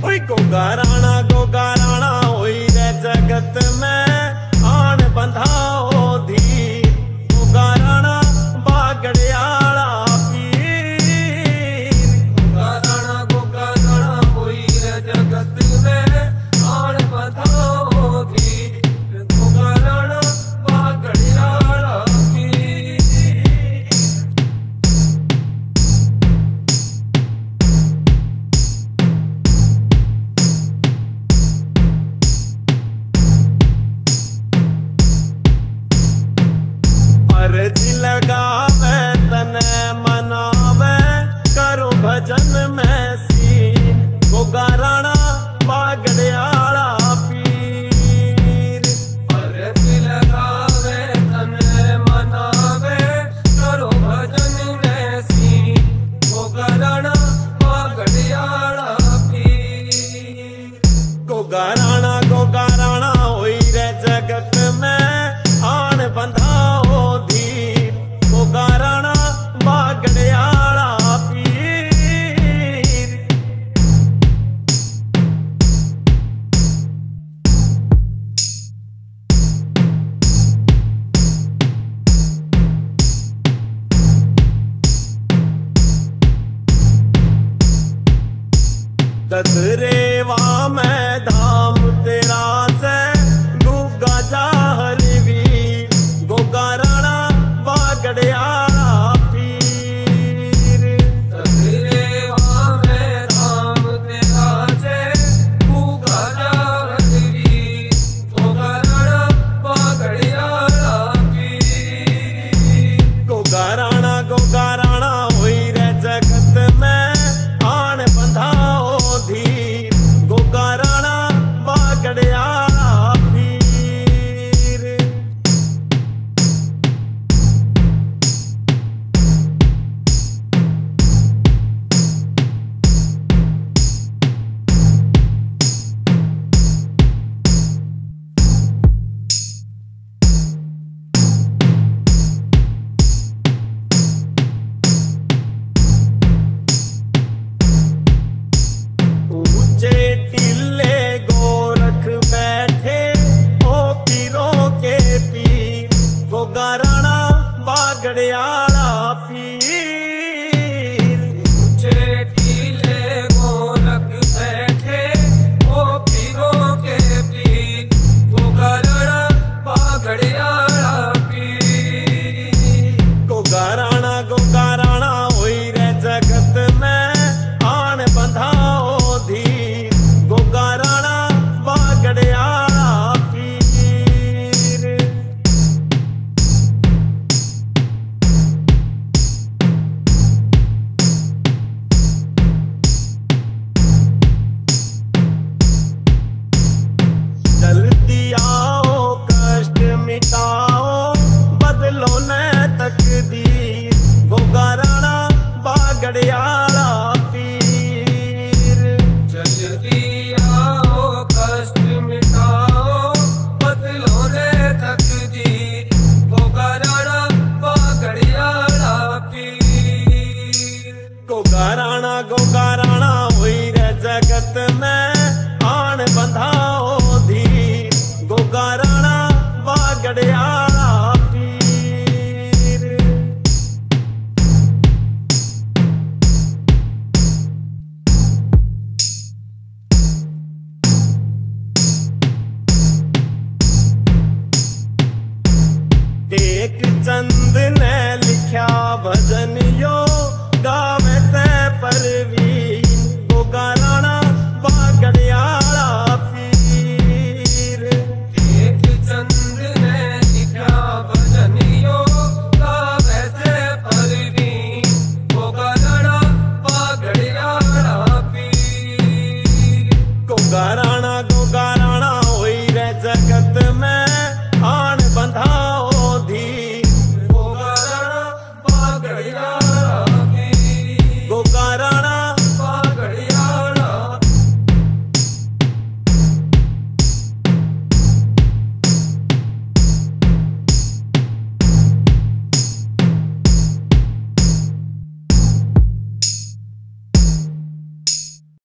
ओए गोगा राणा होई रे जगत में आन बंधाओ धीर। गोगा राणा बागड़ियाला पीर। गोगा राणा होई रे जगत में आन बंधाओ धीर। गोगा राणा बागड़ियाला पीर। अर्जी लगावे तने मनावे करो भजन में सीन। गोगा राणा बागड़ियाला पीर। अर्जी लगावे तने मनावे करो भजन में सीन। गोगा राणा बागड़ियाला पीर। गोगा राणा होई रे जगत में आन बंधाओ धीर। गोगा राणा बागड़ियाला पीर। ददरेवा में धाम तेरा से गुगा जाहर वीर। गोगा राणा बागड़ियाला पीर। ददरेवा में धाम तेरा से गुगा जाहर वीर। गोगा राणा बागड़ियाला पीर। गोगा राणा होई रे जगत में आन बंधाओ धीर। गोगा राणा बागड़ियाला पीर। ऊंचे टीले गोरख बैठे ओ पीरों के पीर। गोगा राणा बागड़ियाला पीर। ऊंचे टीले गोरख बैठे ओ पीरों के पीर। गोगा राणा बागड़ियाला पीर। गोगा राणा होई रे जगत में आन बंधाओ धीर। गोगा राणा बागड़ियाला पीर। जल्दी आओ कष्ट मिटाओ बदलो न तकदीर। गोगा राणा बागड़ियाला पीर। जल्दी आओ कष्ट मिटाओ बदलो न तकदीर। गोगा राणा बागड़ियाला पीर। गोगा राणा